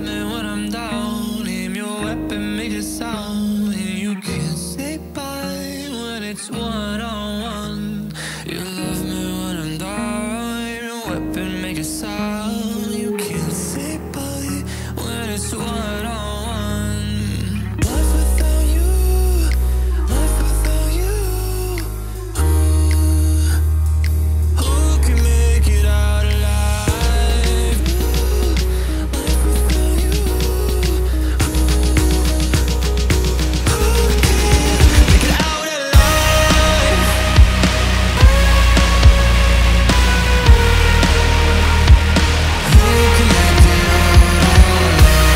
me when I'm down. Aim your weapon, make a sound, and you can't say bye when it's one-on-one. You love me when I'm down. Aim your weapon, make a sound. You can't say bye when it's one-on-one. Life without you, life without you. Who can make it out alive? Life without you. Who can make it out alive? Who can make it out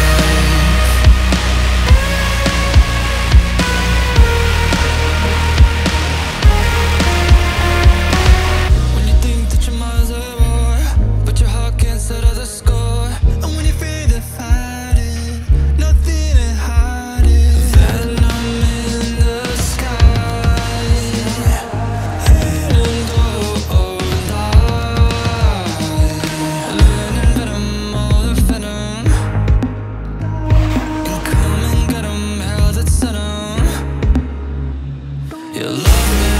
alive? When you think that you're miles away, but your heart can't settle the score. And when you feel the fighting, nothing to hide it. Venom in the sky, and cold eye. Learning that I'm all the venom. You come and get 'em, hell that's in 'em. You love me